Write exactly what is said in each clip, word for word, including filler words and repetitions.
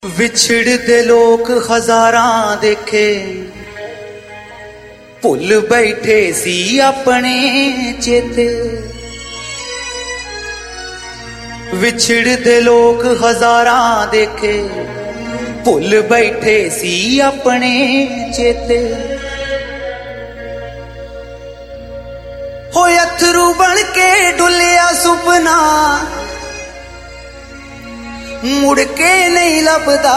ਵਿਛੜਦੇ ਲੋਕ ਹਜ਼ਾਰਾਂ ਦੇਖੇ, ਭੁੱਲ ਬੈਠੇ ਸੀ ਆਪਣੇ ਚੇਤੇ। ਵਿਛੜਦੇ ਲੋਕ ਹਜ਼ਾਰਾਂ ਦੇਖੇ, ਭੁੱਲ ਬੈਠੇ ਸੀ ਆਪਣੇ ਚੇਤੇ। ਹੋਏ ਅਥਰੂ ਬਣ ਕੇ ਡੁੱਲਿਆ ਸੁਪਨਾ, ਮੁੜ ਕੇ ਨਹੀਂ ਲੱਭਦਾ।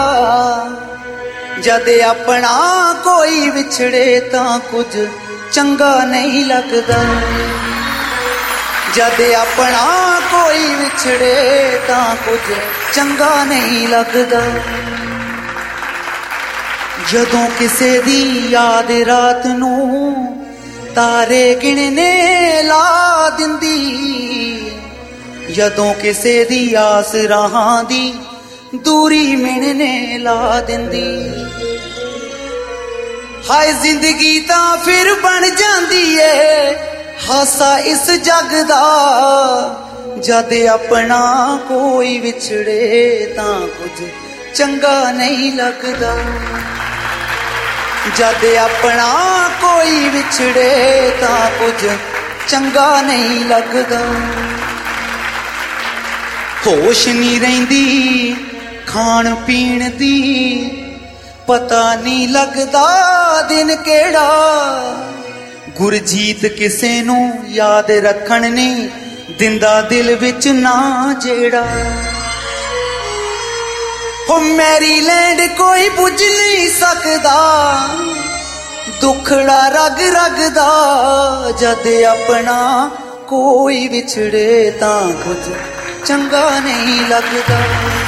ਜਦ ਆਪਣਾ ਕੋਈ ਵਿਛੜੇ ਤਾਂ ਕੁਝ ਚੰਗਾ ਨਹੀਂ ਲੱਗਦਾ। ਜਦ ਆਪਣਾ ਕੋਈ ਵਿਛੜੇ ਤਾਂ ਕੁਝ ਚੰਗਾ ਨਹੀਂ ਲੱਗਦਾ। ਜਦੋਂ ਕਿਸੇ ਦੀ ਯਾਦ ਰਾਤ ਨੂੰ ਤਾਰੇ ਗਿਣਨੇ ਲਾ ਦਿੰਦੀ, ਜਦੋਂ ਕਿਸੇ ਦੀ ਆਸ ਰਾਹਾਂ ਦੀ ਦੂਰੀ ਮਿਣਨੇ ਲਾ ਦਿੰਦੀ। ਹਾਏ ਜ਼ਿੰਦਗੀ ਤਾਂ ਫਿਰ ਬਣ ਜਾਂਦੀ ਏ ਹਾਸਾ ਇਸ ਜੱਗ ਦਾ। ਜਦ ਆਪਣਾ ਕੋਈ ਵਿਛੜੇ ਤਾਂ ਕੁਝ ਚੰਗਾ ਨਹੀਂ ਲੱਗਦਾ। ਜਦ ਆਪਣਾ ਕੋਈ ਵਿਛੜੇ ਤਾਂ ਕੁਝ ਚੰਗਾ ਨਹੀਂ ਲੱਗਦਾ। ਹੋਸ਼ ਨਹੀਂ ਰਹਿੰਦੀ ਖਾਣ ਪੀਣ ਦੀ, ਪਤਾ ਨਹੀਂ ਲੱਗਦਾ ਦਿਨ ਕਿਹੜਾ। ਗੁਰਜੀਤ ਕਿਸੇ ਨੂੰ ਯਾਦ ਰੱਖਣ ਨਹੀਂ ਦਿੰਦਾ ਦਿਲ ਵਿੱਚ ਨਾ ਜਿਹੜਾ। ਹੋ ਮੈਰੀਲੈਂਡ ਕੋਈ ਬੁੱਝ ਨਹੀਂ ਸਕਦਾ, ਦੁੱਖੜਾ ਰਗ ਰਗ ਦਾ। ਜਦ ਆਪਣਾ ਕੋਈ ਵਿਛੜੇ ਤਾਂ ਕੁਝ ਚੰਗਾ ਨਹੀਂ ਲੱਗਦਾ।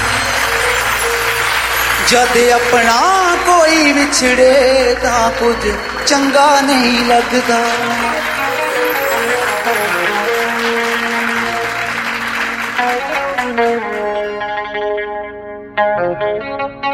ਜਦ ਆਪਣਾ ਕੋਈ ਵਿਛੜੇ ਤਾਂ ਕੁਝ ਚੰਗਾ ਨਹੀਂ ਲੱਗਦਾ। Thank you.